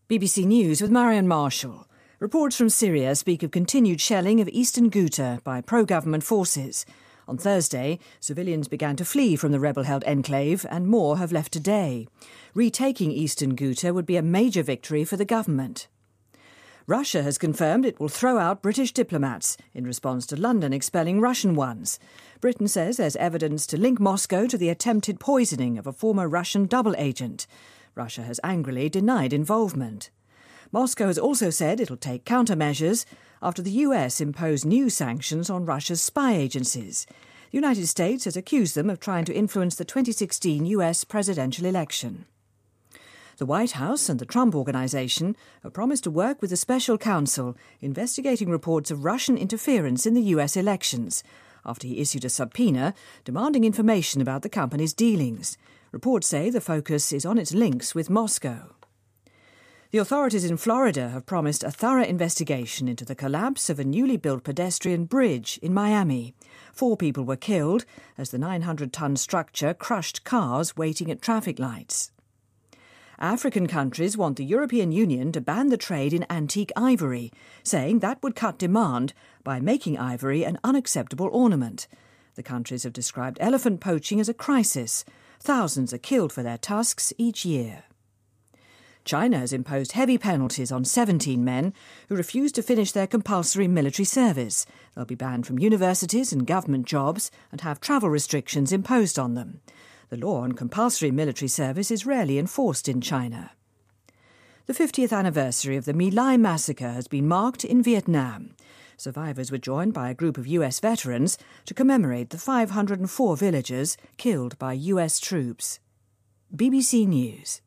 BBC News with Marion Marshall. Reports from Syria speak of continued shelling of eastern Ghouta by pro-government forces. On Thursday, civilians began to flee from the rebel-held enclave and more have left today. Retaking eastern Ghouta would be a major victory for the government. Russia has confirmed it will throw out British diplomats in response to London expelling Russian ones. Britain says there's evidence to link Moscow to the attempted poisoning of a former Russian double agent. Russia has angrily denied involvement. Moscow has also said it'll take countermeasures after the US imposed new sanctions on Russia's spy agencies. The United States has accused them of trying to influence the 2016 US presidential election. The White House and the Trump Organization have promised to work with the special counsel investigating reports of Russian interference in the US elections, after he issued a subpoena demanding information about the company's dealings. Reports say the focus is on its links with Moscow. The authorities in Florida have promised a thorough investigation into the collapse of a newly built pedestrian bridge in Miami. 4 people were killed as the 900-ton structure crushed cars waiting at traffic lights. African countries want the European Union to ban the trade in antique ivory, saying that would cut demand by making ivory an unacceptable ornament. The countries have described elephant poaching as a crisis. Thousands are killed for their tusks each year. China has imposed heavy penalties on 17 men who refuse to finish their compulsory military service. They'll be banned from universities and government jobs and have travel restrictions imposed on them. The law on compulsory military service is rarely enforced in China. The 50th anniversary of the My Lai massacre has been marked in Vietnam. Survivors were joined by a group of US veterans to commemorate the 504 villagers killed by US troops. BBC News.